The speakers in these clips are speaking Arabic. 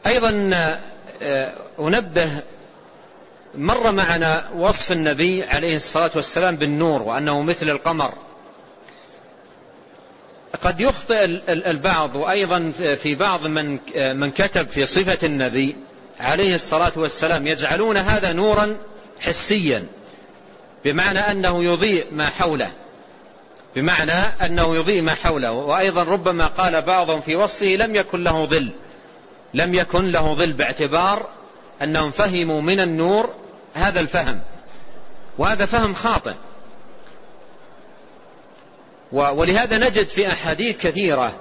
أيضا أنبه، مر معنا وصف النبي عليه الصلاة والسلام بالنور وأنه مثل القمر. قد يخطئ البعض، وأيضا في بعض من كتب في صفة النبي عليه الصلاة والسلام يجعلون هذا نورا حسيا، بمعنى أنه يضيء ما حوله، وأيضا ربما قال بعضهم في وصفه لم يكن له ظل، باعتبار أنهم فهموا من النور هذا الفهم، وهذا فهم خاطئ. ولهذا نجد في أحاديث كثيرة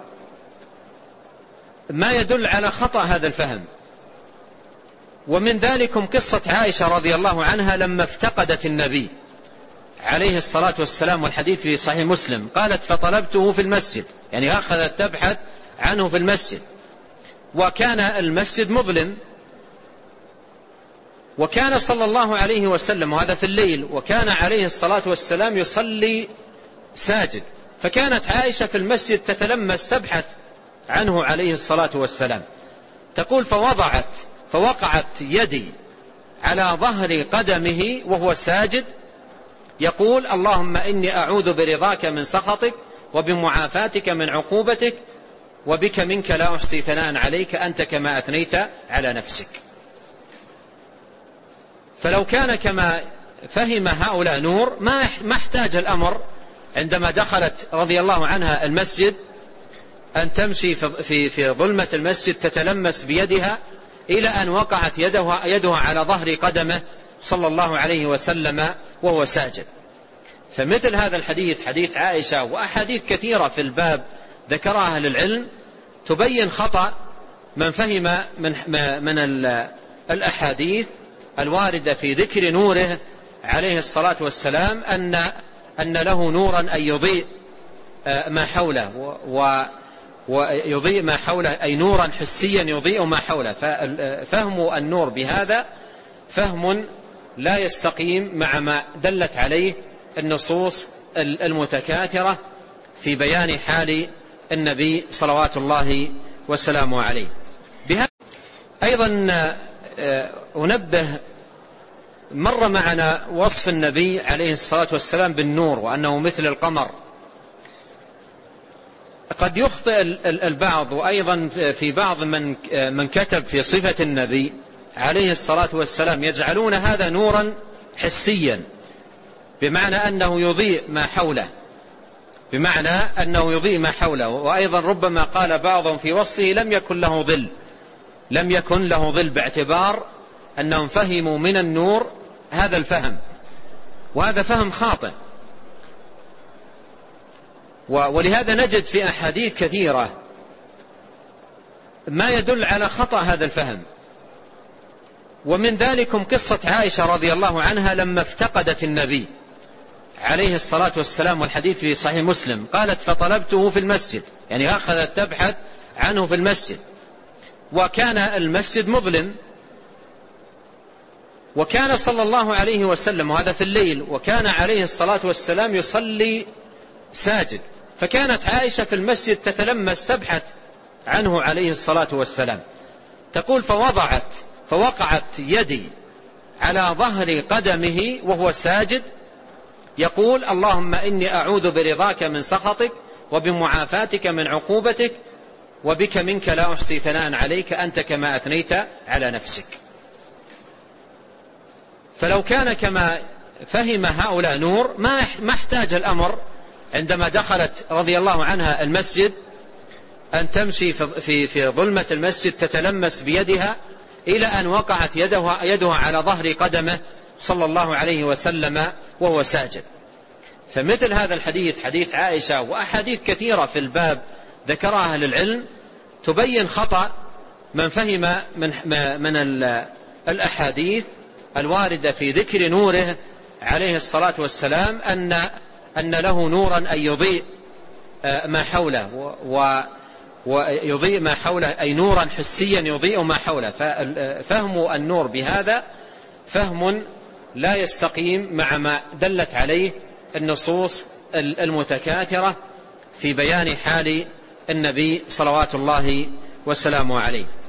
ما يدل على خطأ هذا الفهم، ومن ذلكم قصة عائشة رضي الله عنها لما افتقدت النبي عليه الصلاة والسلام، والحديث في صحيح مسلم، قالت فطلبته في المسجد، يعني أخذت تبحث عنه في المسجد، وكان المسجد مظلم، وكان صلى الله عليه وسلم، وهذا في الليل، وكان عليه الصلاة والسلام يصلي ساجد، فكانت عائشة في المسجد تتلمس تبحث عنه عليه الصلاة والسلام، تقول فوقعت يدي على ظهر قدمه وهو ساجد، يقول اللهم إني أعوذ برضاك من سخطك وبمعافاتك من عقوبتك وبك منك لا أحصي ثناء عليك أنت كما أثنيت على نفسك. فلو كان كما فهم هؤلاء نور ما احتاج الأمر عندما دخلت رضي الله عنها المسجد أن تمشي في ظلمة المسجد تتلمس بيدها إلى أن وقعت يدها على ظهر قدمه صلى الله عليه وسلم وهو ساجد. فمثل هذا الحديث، حديث عائشة وأحاديث كثيرة في الباب ذكرها أهل العلم، تبين خطأ من فهم من الأحاديث الواردة في ذكر نوره عليه الصلاة والسلام أن له نورا أن يضيء ما حوله، ويضيء ما حوله أي نورا حسيا يضيء ما حوله. ففهم النور بهذا فهم لا يستقيم مع ما دلت عليه النصوص المتكاثرة في بيان حال النبي صلوات الله وسلامه عليه. أيضا أنبه، مر معنا وصف النبي عليه الصلاة والسلام بالنور وأنه مثل القمر. قد يخطئ البعض، وأيضا في بعض من كتب في صفة النبي عليه الصلاة والسلام يجعلون هذا نورا حسيا، بمعنى أنه يضيء ما حوله، وأيضا ربما قال بعضهم في وصفه لم يكن له ظل، باعتبار أنهم فهموا من النور هذا الفهم، وهذا فهم خاطئ. ولهذا نجد في أحاديث كثيرة ما يدل على خطأ هذا الفهم، ومن ذلكم قصة عائشة رضي الله عنها لما افتقدت النبي عليه الصلاة والسلام، والحديث في صحيح مسلم، قالت فطلبته في المسجد، يعني أخذت تبحث عنه في المسجد، وكان المسجد مظلم، وكان صلى الله عليه وسلم، وهذا في الليل، وكان عليه الصلاة والسلام يصلي ساجد، فكانت عائشة في المسجد تتلمس تبحث عنه عليه الصلاة والسلام، تقول فوقعت يدي على ظهر قدمه وهو ساجد، يقول اللهم إني أعوذ برضاك من سخطك وبمعافاتك من عقوبتك وبك منك لا أحصي ثناء عليك أنت كما أثنيت على نفسك. فلو كان كما فهم هؤلاء نور ما احتاج الأمر عندما دخلت رضي الله عنها المسجد أن تمشي في ظلمة المسجد تتلمس بيدها إلى أن وقعت يدها على ظهر قدمه صلى الله عليه وسلم وهو ساجد. فمثل هذا الحديث، حديث عائشة وأحاديث كثيرة في الباب ذكرها أهل العلم، تبين خطأ من فهم من الأحاديث الواردة في ذكر نوره عليه الصلاة والسلام أن له نورا أن يضيء ما حوله، ويضيء ما حوله أي نورا حسيا يضيء ما حوله. ففهم النور بهذا فهم لا يستقيم مع ما دلت عليه النصوص المتكاثرة في بيان حال النبي صلوات الله وسلامه عليه.